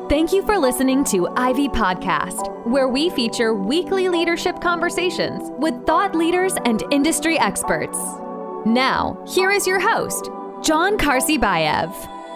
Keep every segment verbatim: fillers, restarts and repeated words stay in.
Thank you for listening to Ivy Podcast, where we feature weekly leadership conversations with thought leaders and industry experts. Now, here is your host, John Karsibayev.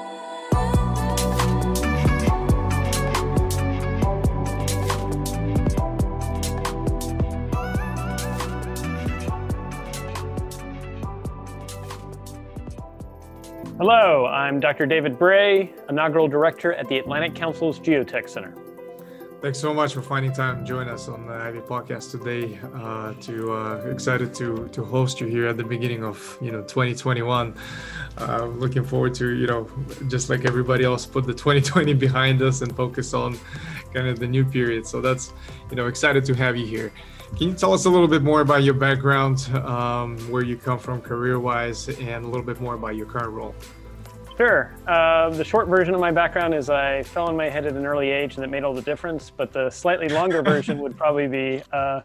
Hello, I'm Doctor David Bray, Inaugural Director at the Atlantic Council's Geotech Center. Thanks so much for finding time to join us on the Ivy Podcast today. Uh, to uh, excited to to host you here at the beginning of you know twenty twenty-one. Uh, looking forward to you know just like everybody else, put the twenty twenty behind us and focus on kind of the new period. So that's you know excited to have you here. Can you tell us a little bit more about your background, um, where you come from career-wise, and a little bit more about your current role? Sure. Uh, the short version of my background is I fell on my head at an early age, and it made all the difference. But the slightly longer version would probably be uh,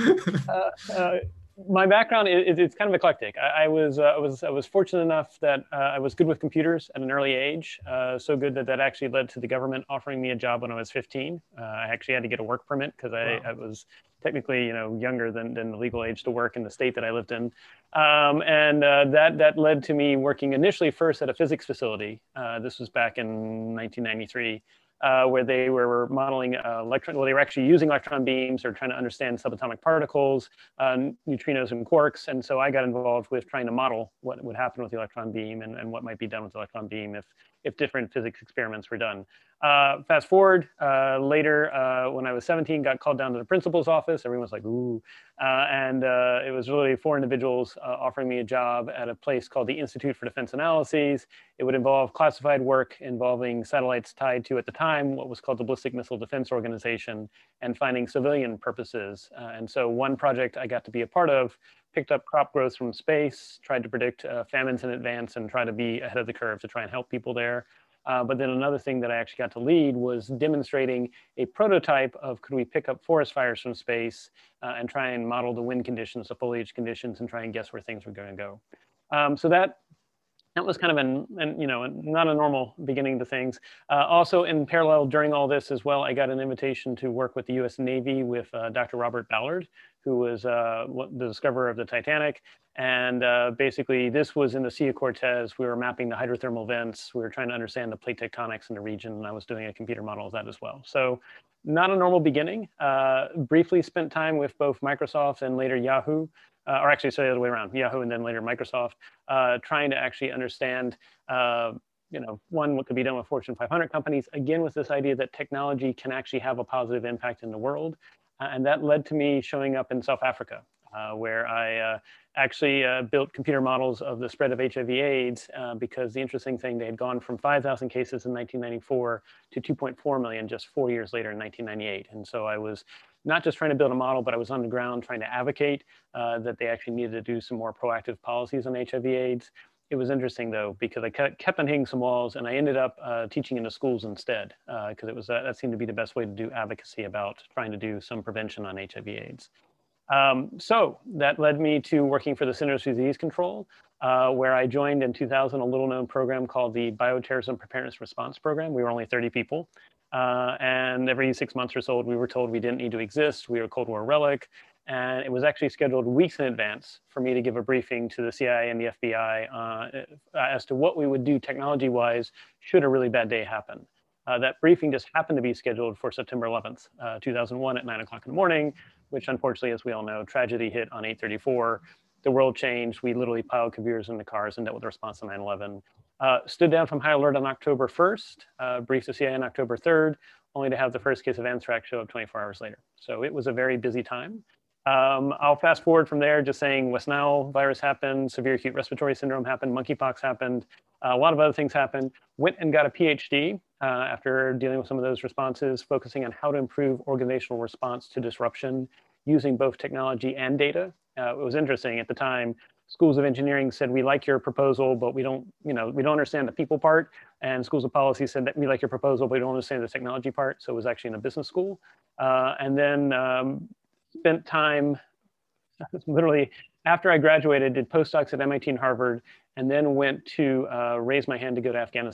uh, uh, my background. Is, it's kind of eclectic. I, I was uh, I was I was fortunate enough that uh, I was good with computers at an early age. Uh, so good that that actually led to the government offering me a job when I was fifteen. Uh, I actually had to get a work permit because I, wow. I was technically, you know, younger than, than the legal age to work in the state that I lived in. Um, and uh, that that led to me working initially first at a physics facility. Uh, this was back in nineteen ninety-three, uh, where they were modeling uh, electron, well, they were actually using electron beams or trying to understand subatomic particles, uh, neutrinos and quarks. And so I got involved with trying to model what would happen with the electron beam and, and what might be done with the electron beam if, if different physics experiments were done. Uh, fast forward, uh, later, uh, when I was seventeen, got called down to the principal's office. Everyone was like, ooh. Uh, and uh, it was really four individuals uh, offering me a job at a place called the Institute for Defense Analyses. It would involve classified work involving satellites tied to, at the time, what was called the Ballistic Missile Defense Organization, and finding civilian purposes. Uh, and so one project I got to be a part of picked up crop growth from space, tried to predict uh, famines in advance and try to be ahead of the curve to try and help people there. Uh, but then another thing that I actually got to lead was demonstrating a prototype of could we pick up forest fires from space uh, and try and model the wind conditions, the foliage conditions, and try and guess where things were going to go. Um, so that that was kind of an, an you know not a normal beginning to things. Uh, also, in parallel during all this as well, I got an invitation to work with the U S Navy with uh, Doctor Robert Ballard, who was uh, the discoverer of the Titanic. And uh, basically, this was in the Sea of Cortez. We were mapping the hydrothermal vents. We were trying to understand the plate tectonics in the region, and I was doing a computer model of that as well. So not a normal beginning. Uh, briefly spent time with both Microsoft and later Yahoo, uh, or actually, sorry, the other way around, Yahoo and then later Microsoft, uh, trying to actually understand uh, you know, one, what could be done with Fortune five hundred companies, again, with this idea that technology can actually have a positive impact in the world. Uh, and that led to me showing up in South Africa, uh, where I uh, actually uh, built computer models of the spread of H I V AIDS, uh, because the interesting thing, they had gone from five thousand cases in nineteen ninety-four to two point four million just four years later in nineteen ninety-eight. And so I was not just trying to build a model, but I was on the ground trying to advocate uh, that they actually needed to do some more proactive policies on H I V AIDS. It was interesting, though, because I kept on hitting some walls, and I ended up uh, teaching in the schools instead, because uh, it was uh, that seemed to be the best way to do advocacy about trying to do some prevention on H I V AIDS. Um, so that led me to working for the Centers for Disease Control, uh, where I joined in two thousand a little-known program called the Bioterrorism Preparedness Response Program. We were only thirty people, uh, and every six months or so, we were told we didn't need to exist. We were a Cold War relic. And it was actually scheduled weeks in advance for me to give a briefing to the C I A and the F B I uh, as to what we would do technology-wise should a really bad day happen. Uh, that briefing just happened to be scheduled for September eleventh, uh, two thousand one at nine o'clock in the morning, which unfortunately, as we all know, tragedy hit on eight thirty-four. The world changed. We literally piled computers into cars and dealt with the response to nine eleven. Uh, stood down from high alert on October first, uh, briefed the C I A on October third, only to have the first case of anthrax show up twenty-four hours later. So it was a very busy time. Um, I'll fast forward from there, just saying West Nile virus happened, severe acute respiratory syndrome happened, monkeypox happened, uh, a lot of other things happened. Went and got a PhD uh, after dealing with some of those responses, focusing on how to improve organizational response to disruption using both technology and data. Uh, it was interesting at the time. Schools of engineering said, we like your proposal, but we don't, you know, we don't understand the people part. And schools of policy said that we like your proposal, but we don't understand the technology part. So it was actually in a business school. Uh, and then um, spent time, literally after I graduated, did postdocs at M I T and Harvard, and then went to uh, raise my hand to go to Afghanistan.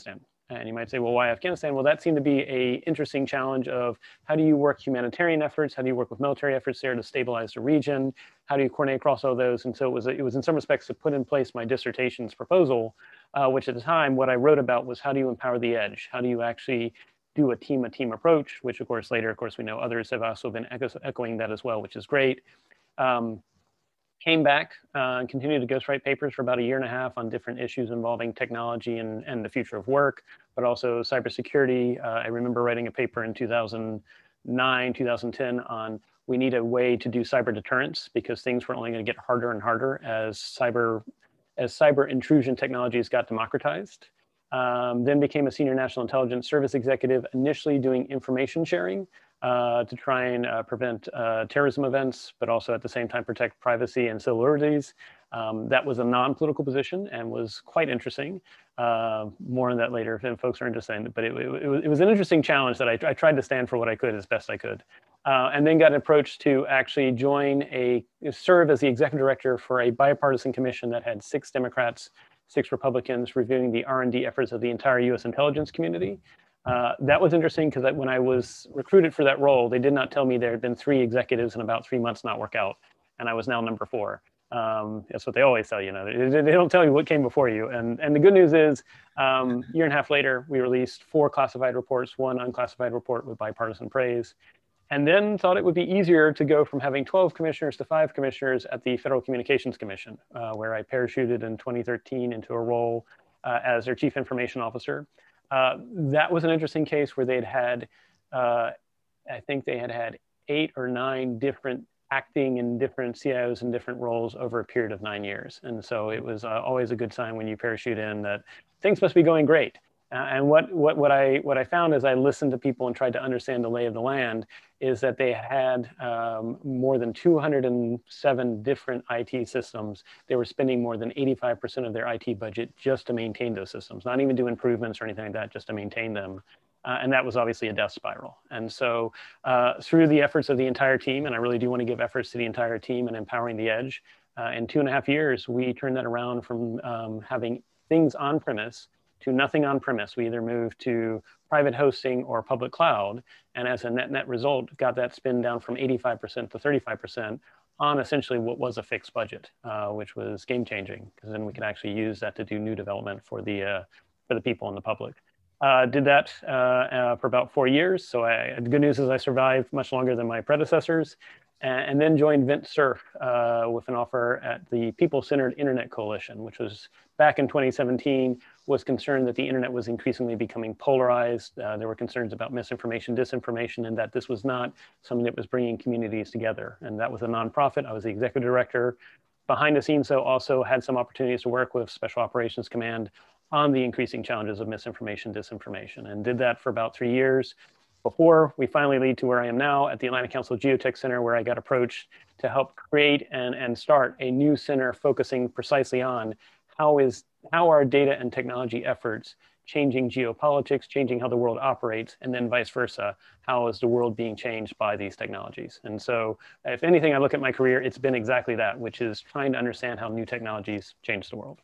And you might say, well, why Afghanistan? Well, that seemed to be a interesting challenge of how do you work humanitarian efforts? How do you work with military efforts there to stabilize the region? How do you coordinate across all those? And so it was, it was in some respects to put in place my dissertation's proposal, uh, which at the time, what I wrote about was how do you empower the edge? How do you actually do a team a team approach, which of course later, of course, we know others have also been echo echoing that as well, which is great. Um, Came back uh, and continued to ghostwrite papers for about a year and a half on different issues involving technology and, and the future of work, but also cybersecurity. Uh, I remember writing a paper in two thousand nine, two thousand ten on we need a way to do cyber deterrence because things were only going to get harder and harder as cyber, as cyber intrusion technologies got democratized. Um, then became a senior national intelligence service executive, initially doing information sharing, Uh, to try and uh, prevent uh, terrorism events, but also at the same time protect privacy and civil liberties. Um, that was a non-political position and was quite interesting. Uh, more on that later if folks are interested, but it, it, it, was, it was an interesting challenge that I, I tried to stand for what I could as best I could. Uh, and then got approached to actually join a, serve as the executive director for a bipartisan commission that had six Democrats, six Republicans reviewing the R and D efforts of the entire U S intelligence community. Uh, that was interesting because when I was recruited for that role, they did not tell me there had been three executives in about three months not work out, and I was now number four. Um, that's what they always tell you. You know, they, they don't tell you what came before you. And and the good news is, um, a year and a half later, we released four classified reports, one unclassified report with bipartisan praise, and then thought it would be easier to go from having twelve commissioners to five commissioners at the Federal Communications Commission, uh, where I parachuted in twenty thirteen into a role uh, as their chief information officer. Uh, that was an interesting case where they'd had, uh, I think they had had eight or nine different acting in different C I Os in different roles over a period of nine years. And so it was uh, always a good sign when you parachute in that things must be going great. Uh, and what, what, what, I, what I found as I listened to people and tried to understand the lay of the land is that they had um, more than two hundred seven different I T systems. They were spending more than eighty-five percent of their I T budget just to maintain those systems, not even do improvements or anything like that, just to maintain them. Uh, and that was obviously a death spiral. And so uh, through the efforts of the entire team, and I really do want to give efforts to the entire team in empowering the edge, uh, in two and a half years, we turned that around from um, having things on premise to nothing on premise. We either moved to private hosting or public cloud. And as a net net result, got that spin down from eighty-five percent to thirty-five percent on essentially what was a fixed budget, uh, which was game changing, because then we could actually use that to do new development for the, uh, for the people and the public. Uh, did that uh, uh, for about four years. So I, the good news is I survived much longer than my predecessors, and, and then joined VentSurf uh, with an offer at the People-Centered Internet Coalition, which was back in twenty seventeen, was concerned that the internet was increasingly becoming polarized. Uh, there were concerns about misinformation, disinformation, and that this was not something that was bringing communities together. And that was a nonprofit. I was the executive director. Behind the scenes, though, also had some opportunities to work with Special Operations Command on the increasing challenges of misinformation, disinformation, and did that for about three years before we finally lead to where I am now at the Atlantic Council Geotech Center, where I got approached to help create and, and start a new center focusing precisely on how is how are data and technology efforts changing geopolitics, changing how the world operates, and then vice versa, how is the world being changed by these technologies? And so if anything, I look at my career, it's been exactly that, which is trying to understand how new technologies change the world.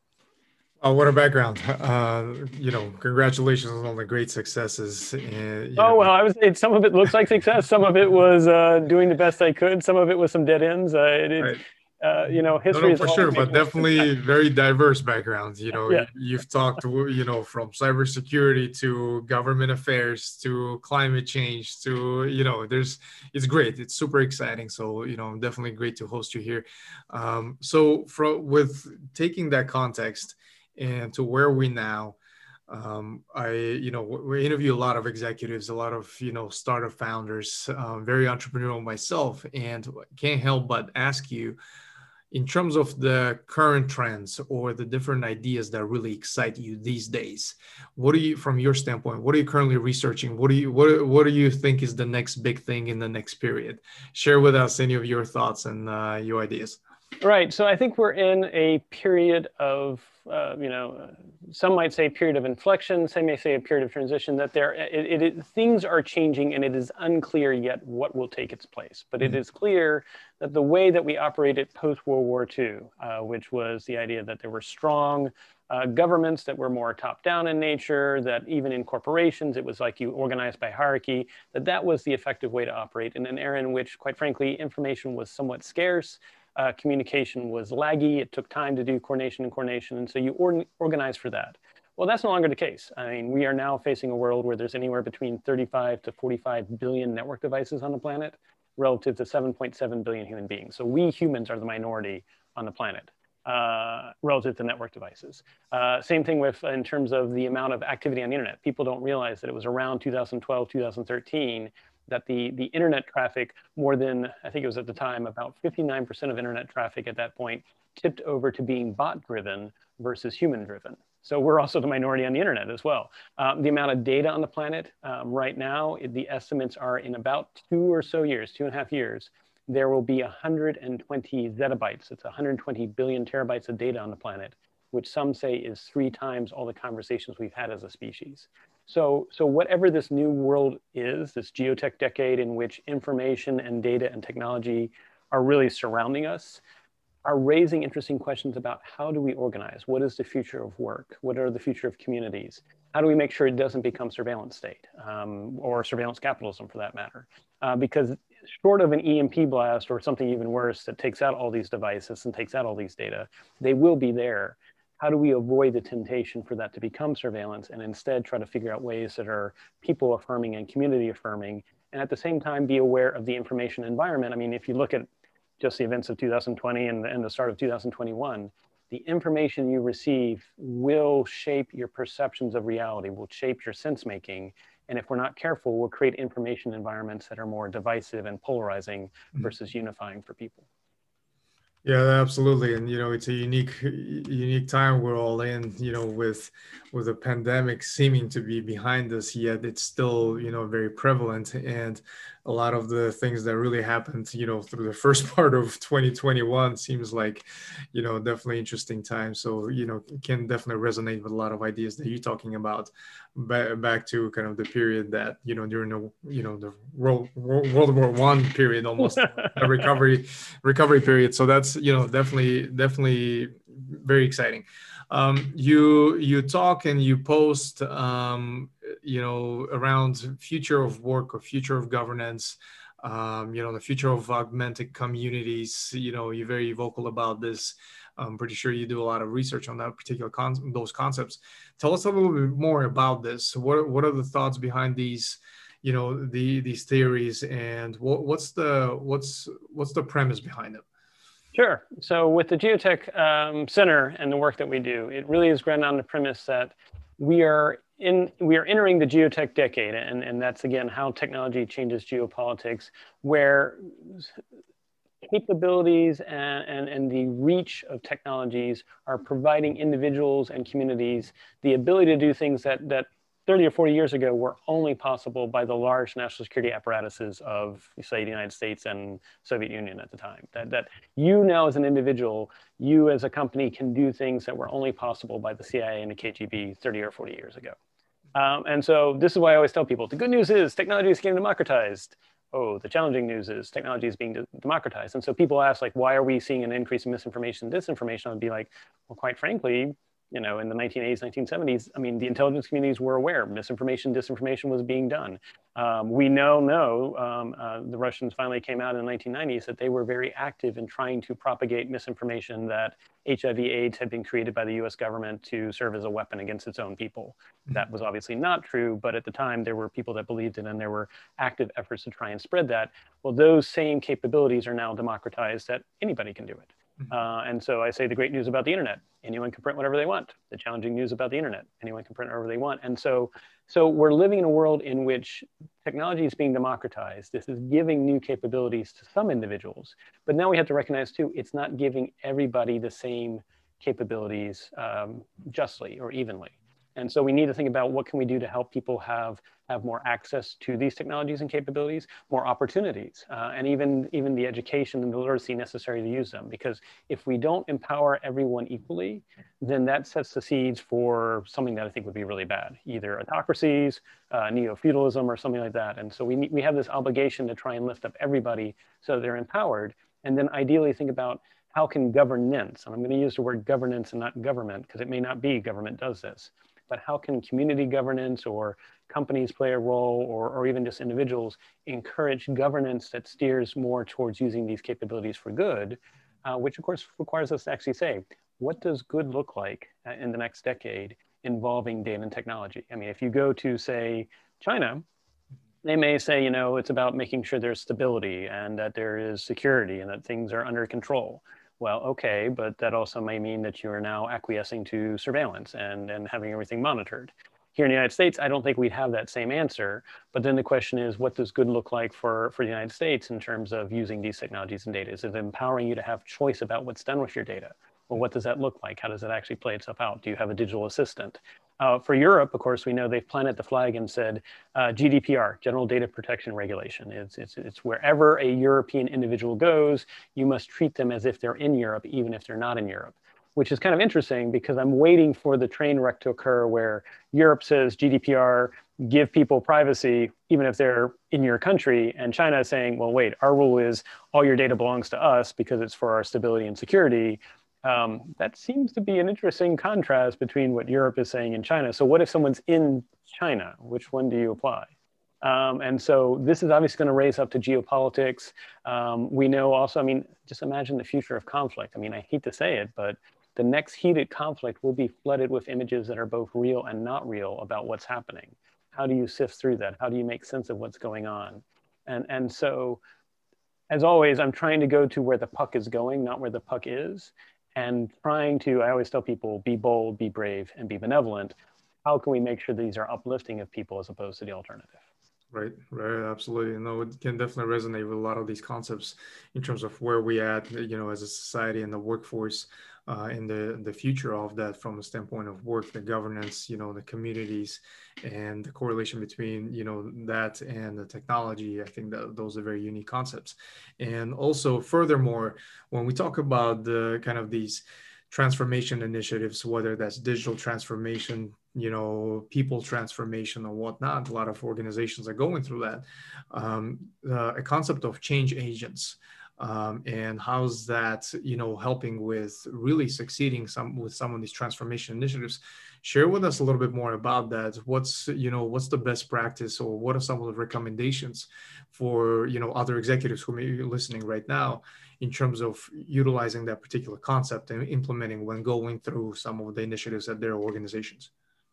Oh, what a background. Uh, you know, congratulations on all the great successes. And, oh, know. well, I was, it, some of it looks like success. Some of it was uh, doing the best I could. Some of it was some dead ends. Uh, it, it, right. uh, you know, history no, no, is for sure, but definitely very diverse backgrounds. You know, yeah. you've talked, you know, from cybersecurity to government affairs to climate change to, you know, there's, it's great. It's super exciting. So, you know, definitely great to host you here. Um, so from, with taking that context, and to where we now, um, I, you know, we interview a lot of executives, a lot of, you know, startup founders, um, very entrepreneurial myself, and can't help but ask you, in terms of the current trends or the different ideas that really excite you these days, what do you, from your standpoint, what are you currently researching? What do you, what, what do you think is the next big thing in the next period? Share with us any of your thoughts and uh, your ideas. Right. So I think we're in a period of, uh, you know, uh, some might say period of inflection, some may say a period of transition, that there, it, it, it, things are changing and it is unclear yet what will take its place. But mm-hmm. it is clear that the way that we operated post-World War Two, uh, which was the idea that there were strong uh, governments that were more top-down in nature, that even in corporations, it was like you organized by hierarchy, that that was the effective way to operate in an era in which, quite frankly, information was somewhat scarce. Uh, communication was laggy. It took time to do coordination and coordination. And so you or organize for that. Well, that's no longer the case. I mean, we are now facing a world where there's anywhere between thirty-five to forty-five billion network devices on the planet relative to seven point seven billion human beings. So we humans are the minority on the planet uh, relative to network devices. Uh, same thing with in terms of the amount of activity on the internet. People don't realize that it was around two thousand twelve, two thousand thirteen that the, the internet traffic, more than, I think it was at the time, about fifty-nine percent of internet traffic at that point tipped over to being bot-driven versus human-driven. So we're also the minority on the internet as well. Um, the amount of data on the planet um, right now, the estimates are in about two or so years, two and a half years, there will be one hundred twenty zettabytes. It's one hundred twenty billion terabytes of data on the planet, which some say is three times all the conversations we've had as a species. So, so whatever this new world is, this geotech decade in which information and data and technology are really surrounding us, are raising interesting questions about how do we organize? What is the future of work? What are the future of communities? How do we make sure it doesn't become surveillance state um, or surveillance capitalism for that matter? Uh, because short of an E M P blast or something even worse that takes out all these devices and takes out all these data, they will be there. How do we avoid the temptation for that to become surveillance and instead try to figure out ways that are people affirming and community affirming, and at the same time be aware of the information environment? I mean, if you look at just the events of two thousand twenty and, and the start of two thousand twenty-one, the information you receive will shape your perceptions of reality, will shape your sense making. And if we're not careful, we'll create information environments that are more divisive and polarizing versus unifying for people. Yeah, absolutely. And, you know, it's a unique, unique time we're all in, you know, with, with the pandemic seeming to be behind us, yet it's still, you know, very prevalent. And a lot of the things that really happened, you know, through the first part of twenty twenty-one seems like, you know, definitely interesting time. So, you know, can definitely resonate with a lot of ideas that you're talking about, back, back to kind of the period that, you know, during the, you know, the World, World War One period, almost a recovery, recovery period. So that's, you know, definitely, definitely very exciting. Um, you, you talk and you post, um, you know, around future of work or future of governance, um, you know, the future of augmented communities. You know, you're very vocal about this. I'm pretty sure you do a lot of research on that particular con- those concepts. Tell us a little bit more about this. What, what are the thoughts behind these, you know, the, these theories, and what, what's the, what's, what's the premise behind them? Sure. So with the Geotech um, Center and the work that we do, it really is grounded on the premise that we are in we are entering the geotech decade, and, and that's again how technology changes geopolitics, where capabilities and, and, and the reach of technologies are providing individuals and communities the ability to do things that that thirty or forty years ago were only possible by the large national security apparatuses of, say, the United States and Soviet Union at the time. That, that you now as an individual, you as a company can do things that were only possible by the C I A and the K G B thirty or forty years ago. Um, and so this is why I always tell people, the good news is technology is getting democratized. Oh, the challenging news is technology is being de- democratized. And so people ask, like, why are we seeing an increase in misinformation, disinformation? I'd be like, well, quite frankly, you know, in the nineteen eighties, nineteen seventies, I mean, the intelligence communities were aware misinformation, disinformation was being done. Um, we now know, um, uh, the Russians finally came out in the nineteen nineties that they were very active in trying to propagate misinformation that H I V AIDS had been created by the U S government to serve as a weapon against its own people. That was obviously not true, but at the time there were people that believed it and there were active efforts to try and spread that. Well, those same capabilities are now democratized that anybody can do it. Uh, and so I say the great news about the internet, anyone can print whatever they want. The challenging news about the internet, anyone can print whatever they want. And so, so we're living in a world in which technology is being democratized. This is giving new capabilities to some individuals. But now we have to recognize too, it's not giving everybody the same capabilities um, justly or evenly. And so we need to think about what can we do to help people have, have more access to these technologies and capabilities, more opportunities, uh, and even, even the education and the literacy necessary to use them. Because if we don't empower everyone equally, then that sets the seeds for something that I think would be really bad, either autocracies, uh, neo-feudalism, or something like that. And so we, we have this obligation to try and lift up everybody so they're empowered, and then ideally think about how can governance, and I'm going to use the word governance and not government, because it may not be government does this, but how can community governance or companies play a role, or, or even just individuals encourage governance that steers more towards using these capabilities for good, uh, which of course requires us to actually say, what does good look like in the next decade involving data and technology? I mean, if you go to, say, China, they may say, you know, it's about making sure there's stability and that there is security and that things are under control. Well, okay, but that also may mean that you are now acquiescing to surveillance and, and having everything monitored. Here in the United States, I don't think we'd have that same answer. But then the question is, what does good look like for, for the United States in terms of using these technologies and data? Is it empowering you to have choice about what's done with your data? Well, what does that look like? How does it actually play itself out? Do you have a digital assistant? Uh, for Europe, of course, we know they've planted the flag and said uh, G D P R, General Data Protection Regulation. It's, it's, it's wherever a European individual goes, you must treat them as if they're in Europe, even if they're not in Europe, which is kind of interesting because I'm waiting for the train wreck to occur where Europe says G D P R, give people privacy, even if they're in your country, and China is saying, well, wait, our rule is all your data belongs to us because it's for our stability and security. Um, that seems to be an interesting contrast between what Europe is saying and China. So what if someone's in China? Which one do you apply? Um, and so this is obviously going to raise up to geopolitics. Um, we know also, I mean, just imagine the future of conflict. I mean, I hate to say it, but the next heated conflict will be flooded with images that are both real and not real about what's happening. How do you sift through that? How do you make sense of what's going on? And, and so, as always, I'm trying to go to where the puck is going, not where the puck is. And trying to, I always tell people, be bold, be brave, and be benevolent. How can we make sure these are uplifting of people as opposed to the alternative? Right, right, absolutely. No, it can definitely resonate with a lot of these concepts in terms of where we at, you know, as a society and the workforce, uh, and the the future of that from the standpoint of work, the governance, you know, the communities, and the correlation between, you know, that and the technology. I think that those are very unique concepts. And also, furthermore, when we talk about the kind of these transformation initiatives, whether that's digital transformation, you know, people transformation or whatnot, a lot of organizations are going through that. Um, uh, a concept of change agents, um, and how's that, you know, helping with really succeeding some with some of these transformation initiatives. Share with us a little bit more about that. What's, you know, what's the best practice, or what are some of the recommendations for, you know, other executives who may be listening right now in terms of utilizing that particular concept and implementing when going through some of the initiatives at their organizations?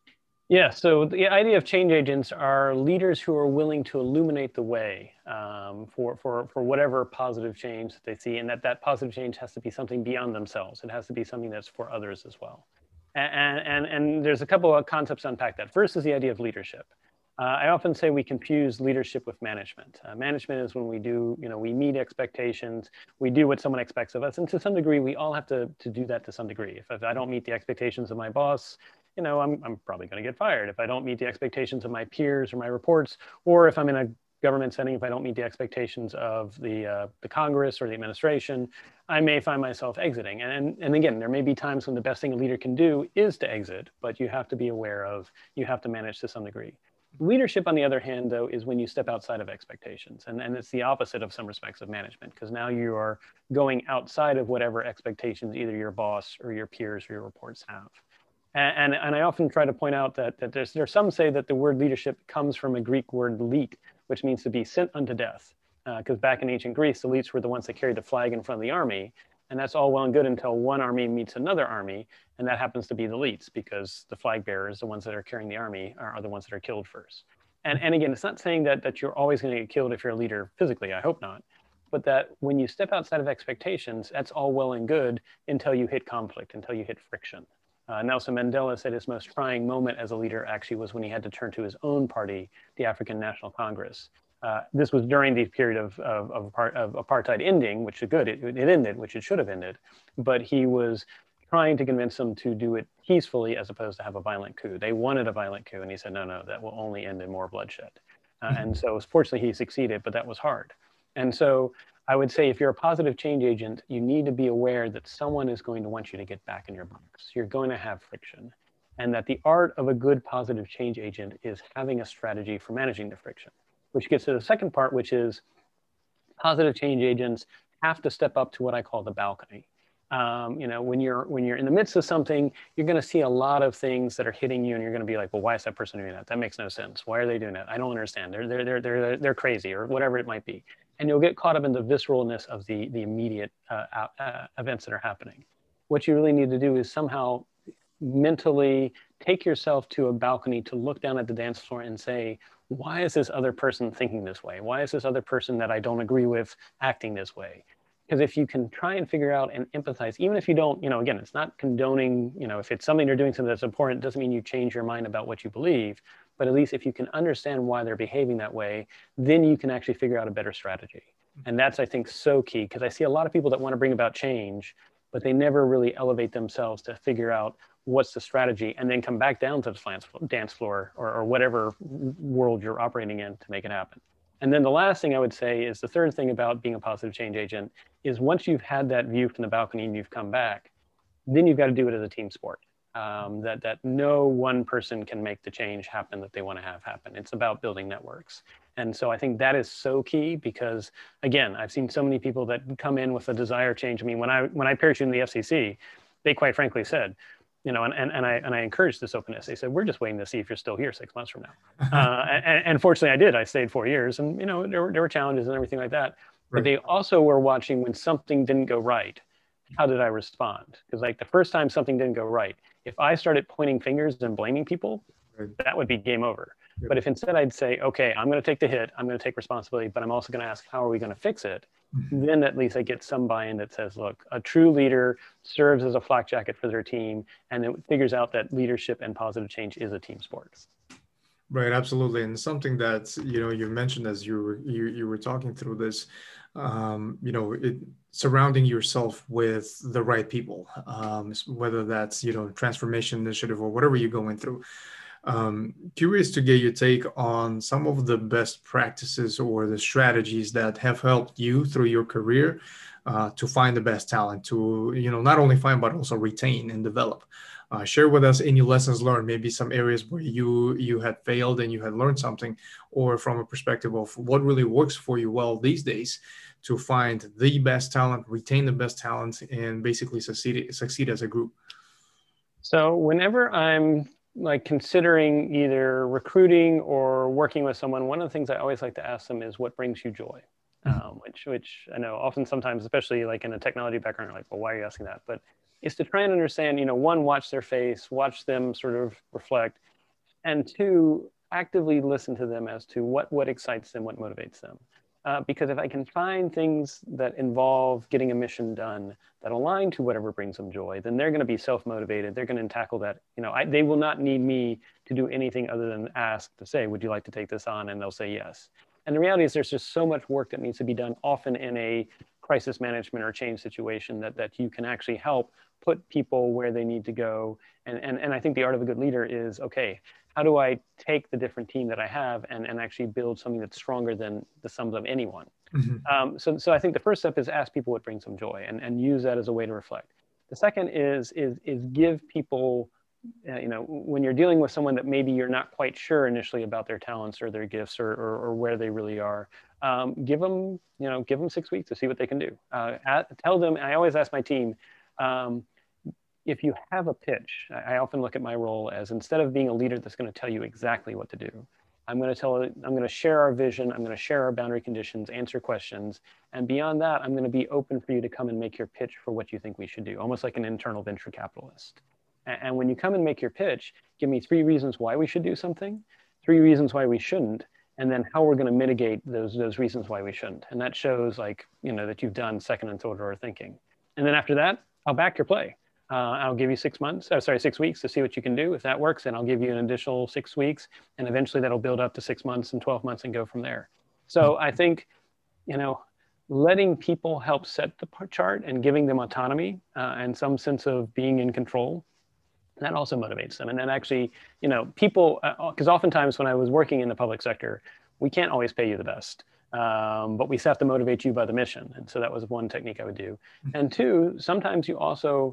Yeah, so the idea of change agents are leaders who are willing to illuminate the way um, for, for, for whatever positive change that they see, and that that positive change has to be something beyond themselves. It has to be something that's for others as well. And, and, and there's a couple of concepts to unpack that. First is the idea of leadership. Uh, I often say we confuse leadership with management. Uh, management is when we do, you know, we meet expectations, we do what someone expects of us, and to some degree, we all have to, to do that to some degree. If, if I don't meet the expectations of my boss, you know, I'm, I'm probably going to get fired. If I don't meet the expectations of my peers or my reports, or if I'm in a government setting, if I don't meet the expectations of the, uh, the Congress or the administration, I may find myself exiting. And, and, and again, there may be times when the best thing a leader can do is to exit, but you have to be aware of, you have to manage to some degree. Leadership, on the other hand, though, is when you step outside of expectations. And, and it's the opposite of some respects of management, because now you are going outside of whatever expectations either your boss or your peers or your reports have. And, and, and I often try to point out that, that there's, there's some say that the word leadership comes from a Greek word leet, which means to be sent unto death. Because uh, back in ancient Greece, the leets were the ones that carried the flag in front of the army. And that's all well and good until one army meets another army, and that happens to be the leets, because the flag bearers, the ones that are carrying the army, are, are the ones that are killed first. And, and again, it's not saying that, that you're always going to get killed if you're a leader physically, I hope not, but that when you step outside of expectations, that's all well and good until you hit conflict, until you hit friction. Uh, Nelson Mandela said his most trying moment as a leader actually was when he had to turn to his own party, the African National Congress. Uh, this was during the period of, of, of, of apartheid ending, which is good, it, it ended, which it should have ended, but he was trying to convince them to do it peacefully as opposed to have a violent coup. They wanted a violent coup, and he said, no, no, that will only end in more bloodshed. Uh, and so fortunately he succeeded, but that was hard. And so I would say if you're a positive change agent, you need to be aware that someone is going to want you to get back in your box. You're going to have friction. And that the art of a good positive change agent is having a strategy for managing the friction, which gets to the second part, which is positive change agents have to step up to what I call the balcony. Um, you know, when you're when you're in the midst of something, you're going to see a lot of things that are hitting you, and you're going to be like, well, why is that person doing that? That makes no sense. Why are they doing that? I don't understand. They're they're they're they're they're crazy, or whatever it might be. And you'll get caught up in the visceralness of the the immediate uh, uh, events that are happening. What you really need to do is somehow mentally take yourself to a balcony to look down at the dance floor and say, why is this other person thinking this way? Why is this other person that I don't agree with acting this way? Because if you can try and figure out and empathize, even if you don't, you know, again, it's not condoning, you know, if it's something they're doing something that's important, it doesn't mean you change your mind about what you believe. But at least if you can understand why they're behaving that way, then you can actually figure out a better strategy. And that's, I think, so key, because I see a lot of people that want to bring about change, but they never really elevate themselves to figure out what's the strategy and then come back down to the dance floor or, or whatever world you're operating in to make it happen. And then the last thing I would say is the third thing about being a positive change agent is once you've had that view from the balcony and you've come back, then you've got to do it as a team sport. Um, that, that no one person can make the change happen that they want to have happen. It's about building networks. And so I think that is so key because, again, I've seen so many people that come in with a desire change. I mean, when I, when I parachuted in the F C C, they quite frankly said, you know, and, and, and I and I encouraged this openness. They said, we're just waiting to see if you're still here six months from now. Uh, and, and fortunately I did. I stayed four years and, you know, there were, there were challenges and everything like that. But they also were watching when something didn't go right. How did I respond? Because like the first time something didn't go right, if I started pointing fingers and blaming people, right, that would be game over. Yep. But if instead I'd say, okay, I'm going to take the hit, I'm going to take responsibility, but I'm also going to ask, how are we going to fix it? Mm-hmm. Then at least I get some buy-in that says, look, a true leader serves as a flak jacket for their team, and it figures out that leadership and positive change is a team sport. Right, absolutely. And something that, you know, you mentioned as you were, you, you were talking through this, um, you know, it, surrounding yourself with the right people, um, whether that's, you know, transformation initiative or whatever you're going through. Um, curious to get your take on some of the best practices or the strategies that have helped you through your career uh, to find the best talent, to, you know, not only find, but also retain and develop. Uh, share with us any lessons learned, maybe some areas where you you had failed and you had learned something, or from a perspective of what really works for you well these days to find the best talent, retain the best talent, and basically succeed succeed as a group. So whenever I'm like considering either recruiting or working with someone, one of the things I always like to ask them is what brings you joy, mm-hmm. um, which which I know often sometimes, especially like in a technology background, you're like, well, why are you asking that? But it's to try and understand, you know, one, watch their face, watch them sort of reflect, and two, actively listen to them as to what, what excites them, what motivates them. Uh, because if I can find things that involve getting a mission done that align to whatever brings them joy, then they're going to be self-motivated. They're going to tackle that. You know, I, they will not need me to do anything other than ask to say, would you like to take this on? And they'll say yes. And the reality is there's just so much work that needs to be done, often in a crisis management or change situation, that, that you can actually help put people where they need to go. And, and, and I think the art of a good leader is, okay, how do I take the different team that I have and, and actually build something that's stronger than the sums of anyone? Mm-hmm. Um, so, so I think the first step is ask people what brings them joy and, and use that as a way to reflect. The second is, is, is give people, uh, you know, when you're dealing with someone that maybe you're not quite sure initially about their talents or their gifts or, or, or where they really are, um, give them, you know, give them six weeks to see what they can do. Uh, at, tell them, I always ask my team, um, if you have a pitch, I often look at my role as, instead of being a leader that's going to tell you exactly what to do, I'm going to tell I'm going to share our vision, I'm going to share our boundary conditions, answer questions, and beyond that, I'm going to be open for you to come and make your pitch for what you think we should do, almost like an internal venture capitalist. And when you come and make your pitch, give me three reasons why we should do something, three reasons why we shouldn't, and then how we're going to mitigate those those reasons why we shouldn't. And that shows, like, you know, that you've done second and third order thinking. And then after that, I'll back your play. Uh, I'll give you six months, oh, sorry, six weeks to see what you can do. If that works, then I'll give you an additional six weeks. And eventually that'll build up to six months and twelve months and go from there. So I think, you know, letting people help set the chart and giving them autonomy uh, and some sense of being in control That also motivates them. And then actually, you know, people, because uh, oftentimes when I was working in the public sector, we can't always pay you the best, um, but we have to motivate you by the mission. And so that was one technique I would do. And two, sometimes you also,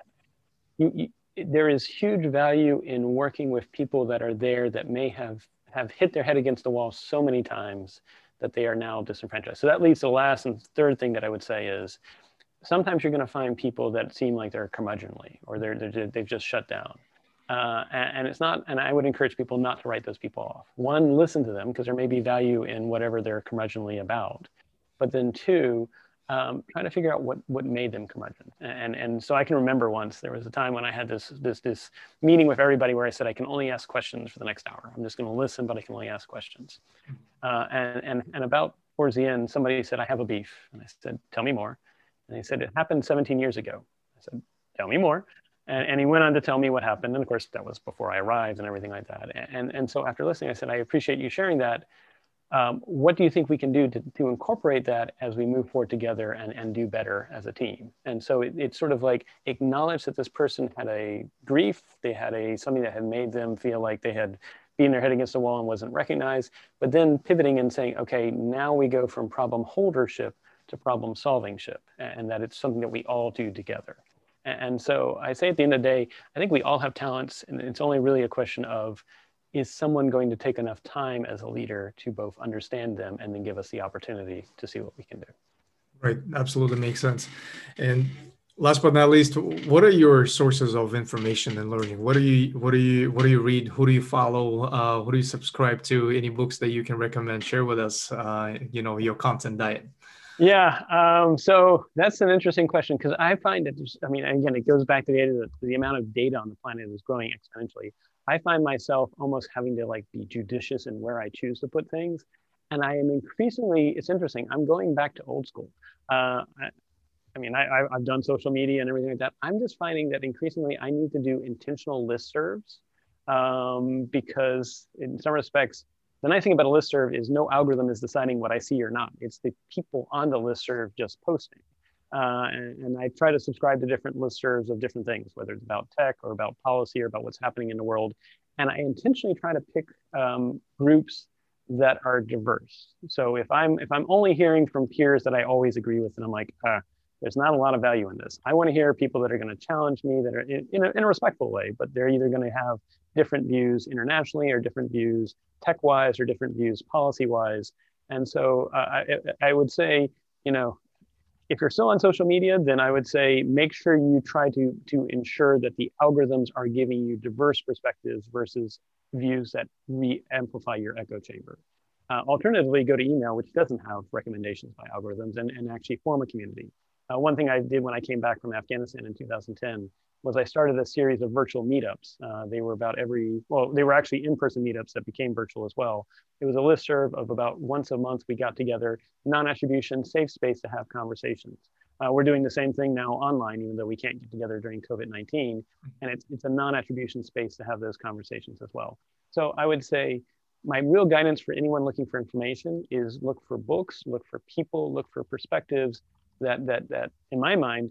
you, you, there is huge value in working with people that are there that may have, have hit their head against the wall so many times that they are now disenfranchised. So that leads to the last and third thing that I would say is, sometimes you're going to find people that seem like they're curmudgeonly or they're, they're they've just shut down. Uh, and, and it's not, and I would encourage people not to write those people off. One, listen to them because there may be value in whatever they're curmudgeonly about. But then two, um, try to figure out what, what made them curmudgeon. And, and so I can remember once there was a time when I had this, this, this meeting with everybody where I said, I can only ask questions for the next hour. I'm just going to listen, but I can only ask questions. Uh, and, and, and about towards the end, somebody said, I have a beef. And I said, tell me more. And he said, it happened seventeen years ago. I said, tell me more. And, and he went on to tell me what happened. And of course, that was before I arrived and everything like that. And, and so after listening, I said, I appreciate you sharing that. Um, what do you think we can do to, to incorporate that as we move forward together and, and do better as a team? And so it, it's sort of like acknowledge that this person had a grief, they had a something that had made them feel like they had beaten their head against the wall and wasn't recognized, but then pivoting and saying, okay, now we go from problem holdership to problem solving ship, and that it's something that we all do together. And so I say at the end of the day, I think we all have talents, and it's only really a question of, is someone going to take enough time as a leader to both understand them and then give us the opportunity to see what we can do? Right, absolutely makes sense. And last but not least, what are your sources of information and learning? What do you, what do you, what do you read? Who do you follow? Uh, who do you subscribe to? Any books that you can recommend? Share with us, uh, you know, your content diet. Yeah, um, so that's an interesting question because I find that there's, I mean, again, it goes back to the idea that the amount of data on the planet is growing exponentially. I find myself almost having to like be judicious in where I choose to put things. And I am increasingly, it's interesting, I'm going back to old school. Uh, I, I mean, I, I've done social media and everything like that. I'm just finding that increasingly I need to do intentional listservs um, because in some respects, the nice thing about a listserv is no algorithm is deciding what I see or not. It's the people on the listserv just posting. Uh, and, and I try to subscribe to different listservs of different things, whether it's about tech or about policy or about what's happening in the world. And I intentionally try to pick um, groups that are diverse. So if I'm if I'm only hearing from peers that I always agree with, and I'm like, uh, there's not a lot of value in this. I want to hear people that are going to challenge me, that are in, in, a, in a respectful way, but they're either going to have different views internationally or different views tech-wise or different views policy-wise. And so uh, I, I would say, you know, if you're still on social media, then I would say make sure you try to, to ensure that the algorithms are giving you diverse perspectives versus views that re-amplify your echo chamber. Uh, alternatively, go to email, which doesn't have recommendations by algorithms, and, and actually form a community. Uh, one thing I did when I came back from Afghanistan in two thousand ten was I started a series of virtual meetups. Uh, they were about every, well, they were actually in-person meetups that became virtual as well. It was a listserv of about once a month we got together, non-attribution, safe space to have conversations. Uh, we're doing the same thing now online, even though we can't get together during COVID nineteen. And it's, it's a non-attribution space to have those conversations as well. So I would say my real guidance for anyone looking for information is look for books, look for people, look for perspectives that, that, that in my mind,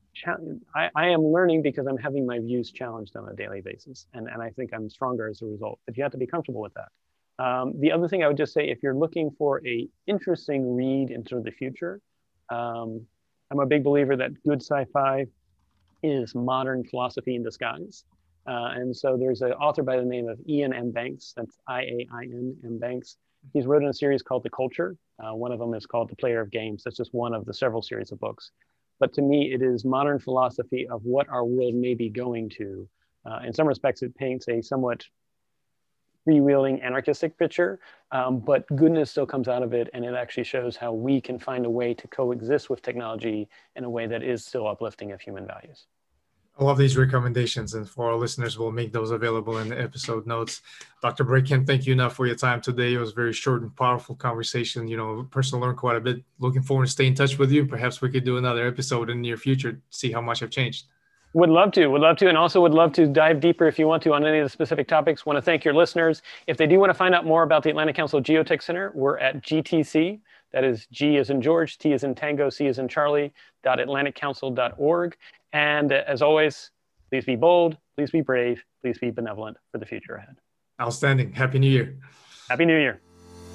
I, I am learning because I'm having my views challenged on a daily basis. And, and I think I'm stronger as a result, but you have to be comfortable with that. Um, the other thing I would just say, if you're looking for a interesting read into the future, um, I'm a big believer that good sci-fi is modern philosophy in disguise. Uh, and so there's an author by the name of Iain M. Banks, that's I A I N M. Banks. He's written a series called The Culture. Uh, one of them is called The Player of Games. That's just one of the several series of books. But to me, it is modern philosophy of what our world may be going to. Uh, in some respects, it paints a somewhat freewheeling anarchistic picture, um, but goodness still comes out of it, and it actually shows how we can find a way to coexist with technology in a way that is still uplifting of human values. I love these recommendations, and for our listeners, we'll make those available in the episode notes. Doctor Bracken, thank you enough for your time today. It was a very short and powerful conversation. You know, personally learned quite a bit. Looking forward to stay in touch with you. Perhaps we could do another episode in the near future to see how much I've changed. Would love to, would love to, and also would love to dive deeper if you want to on any of the specific topics. Want to thank your listeners. If they do want to find out more about the Atlantic Council Geotech Center, we're at G T C. That is G as in George, T as in Tango, C as in Charlie, dot atlantic council dot org. And as always, Please be bold. Please be brave. Please be benevolent for the future ahead. Outstanding. Happy New Year. Happy New Year.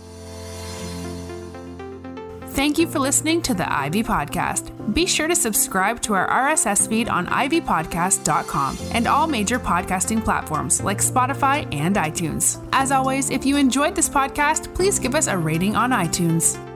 Thank you for listening to the Ivy Podcast. Be sure to subscribe to our R S S feed on ivy podcast dot com and all major podcasting platforms like Spotify and iTunes. As always, if you enjoyed this podcast, please give us a rating on iTunes.